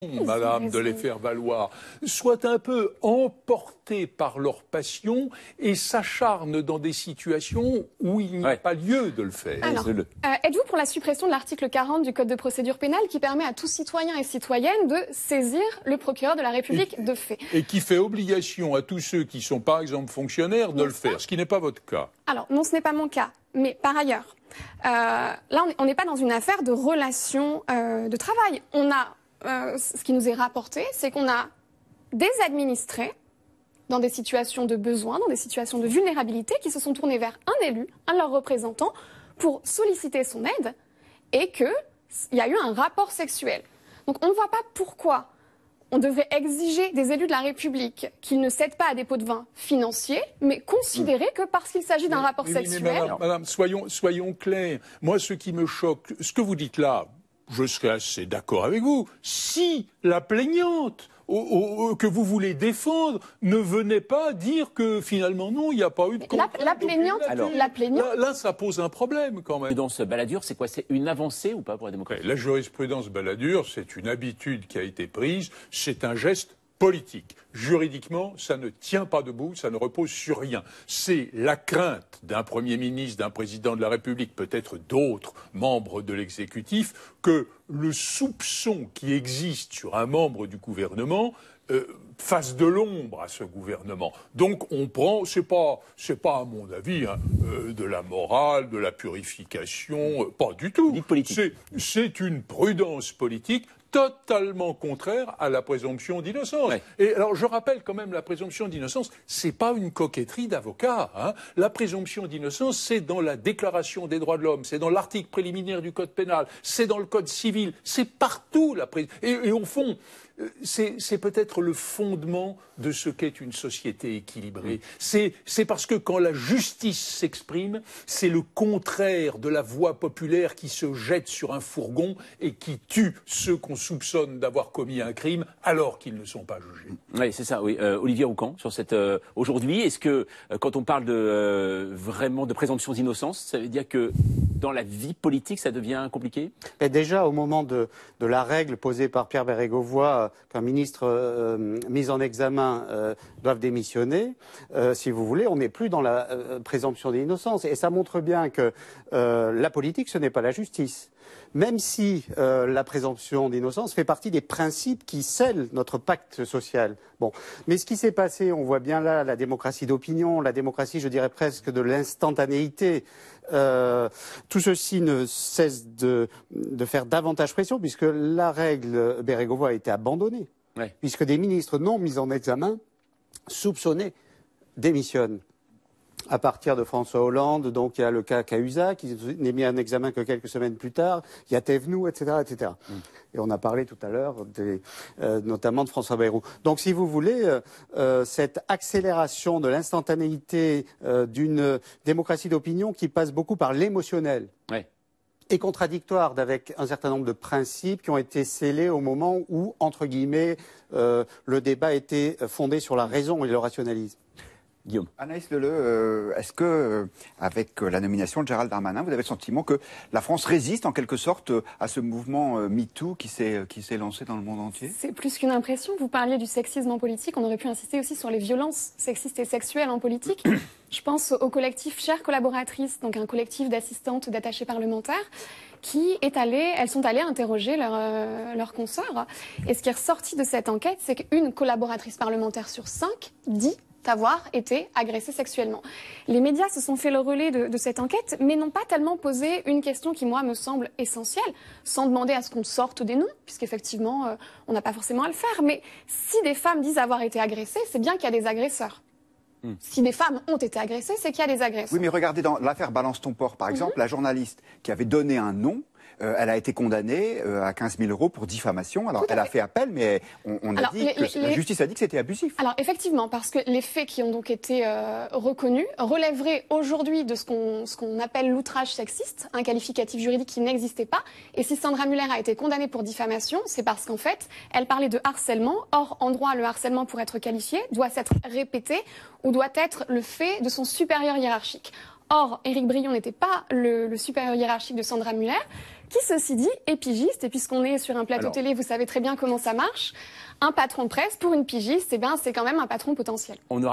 Madame, de les faire valoir, soient un peu emportés par leur passion et s'acharnent dans des situations où il n'y a pas lieu de le faire. Alors, êtes-vous pour la suppression de l'article 40 du Code de procédure pénale qui permet à tout citoyen et citoyenne de saisir le procureur de la République de fait? Et qui fait obligation à tous ceux qui sont par exemple fonctionnaires de le faire, ce qui n'est pas votre cas. Alors, non, ce n'est pas mon cas. Mais par ailleurs, là, on n'est pas dans une affaire de relation de travail. Ce qui nous est rapporté, c'est qu'on a des administrés dans des situations de besoin, dans des situations de vulnérabilité, qui se sont tournés vers un élu, un de leurs représentants, pour solliciter son aide, et qu'il y a eu un rapport sexuel. Donc on ne voit pas pourquoi on devrait exiger des élus de la République qu'ils ne cèdent pas à des pots de vin financiers, mais considérer que parce qu'il s'agit d'un rapport sexuel... Madame, soyons clairs. Moi, ce qui me choque, ce que vous dites là, je serais assez d'accord avec vous, si la plaignante que vous voulez défendre ne venait pas dire que finalement non, il n'y a pas eu de contrainte. La plaignante, là, ça pose un problème quand même. Dans ce Balladur, c'est quoi? C'est une avancée ou pas pour la démocratie? La jurisprudence Balladur, c'est une habitude qui a été prise, c'est un geste politique. Juridiquement, ça ne tient pas debout, ça ne repose sur rien. C'est la crainte d'un Premier ministre, d'un président de la République, peut-être d'autres membres de l'exécutif, que le soupçon qui existe sur un membre du gouvernement fasse de l'ombre à ce gouvernement. Donc on prend, c'est pas à mon avis de la morale, de la purification, pas du tout. C'est une prudence politique totalement contraire à la présomption d'innocence. Ouais. Et alors, je rappelle quand même, la présomption d'innocence, c'est pas une coquetterie d'avocat. La présomption d'innocence, c'est dans la Déclaration des droits de l'homme, c'est dans l'article préliminaire du Code pénal, c'est dans le Code civil, c'est partout. Et au fond, c'est peut-être le fondement de ce qu'est une société équilibrée. C'est parce que quand la justice s'exprime, c'est le contraire de la voix populaire qui se jette sur un fourgon et qui tue ceux qu'on soupçonne d'avoir commis un crime alors qu'ils ne sont pas jugés. Oui, c'est ça. Oui. Olivier Roucan, sur cette aujourd'hui, est-ce que quand on parle vraiment de présomption d'innocence, ça veut dire que dans la vie politique, ça devient compliqué? Et déjà, au moment de la règle posée par Pierre Bérégovoy, qu'un ministre mis en examen doivent démissionner, si vous voulez, on n'est plus dans la présomption d'innocence. Et ça montre bien que la politique, ce n'est pas la justice. Même si la présomption d'innocence fait partie des principes qui scellent notre pacte social. Bon. Mais ce qui s'est passé, on voit bien là la démocratie d'opinion, la démocratie, je dirais presque, de l'instantanéité. Tout ceci ne cesse de faire davantage pression, puisque la règle Bérégovoy a été abandonnée. Ouais. Puisque des ministres non mis en examen, soupçonnés, démissionnent. À partir de François Hollande, donc il y a le cas Cahuzac, qui n'est mis en examen que quelques semaines plus tard, il y a Thévenoud, etc., etc. Et on a parlé tout à l'heure notamment de François Bayrou. Donc si vous voulez, cette accélération de l'instantanéité d'une démocratie d'opinion qui passe beaucoup par l'émotionnel, ouais, est contradictoire avec un certain nombre de principes qui ont été scellés au moment où, entre guillemets, le débat était fondé sur la raison et le rationalisme. Guillaume. Anaïs Leleu, est-ce que, avec la nomination de Gérald Darmanin, vous avez le sentiment que la France résiste en quelque sorte à ce mouvement MeToo qui s'est lancé dans le monde entier? C'est plus qu'une impression. Vous parliez du sexisme en politique. On aurait pu insister aussi sur les violences sexistes et sexuelles en politique. Je pense au collectif Chères collaboratrices, donc un collectif d'assistantes d'attachés parlementaires, elles sont allées interroger leurs consoeurs. Et ce qui est ressorti de cette enquête, c'est qu'une collaboratrice parlementaire sur 5 dit avoir été agressée sexuellement. Les médias se sont fait le relais de cette enquête, mais n'ont pas tellement posé une question qui, moi, me semble essentielle, sans demander à ce qu'on sorte des noms, puisqu'effectivement, on n'a pas forcément à le faire. Mais si des femmes disent avoir été agressées, c'est bien qu'il y a des agresseurs. Si des femmes ont été agressées, c'est qu'il y a des agresseurs. Oui, mais regardez, dans l'affaire Balance ton port, par exemple, la journaliste qui avait donné un nom, elle a été condamnée à 15 000 € pour diffamation. Alors, elle a fait appel, mais la justice a dit que c'était abusif. Alors, effectivement, parce que les faits qui ont donc été reconnus relèveraient aujourd'hui de ce qu'on appelle l'outrage sexiste, un qualificatif juridique qui n'existait pas. Et si Sandra Muller a été condamnée pour diffamation, c'est parce qu'en fait, elle parlait de harcèlement. Or, en droit, le harcèlement, pour être qualifié, doit s'être répété ou doit être le fait de son supérieur hiérarchique. Or, Éric Brion n'était pas le supérieur hiérarchique de Sandra Muller. qui, ceci dit, est pigiste. Et puisqu'on est sur un plateau télé, vous savez très bien comment ça marche. Un patron de presse, pour une pigiste, c'est quand même un patron potentiel.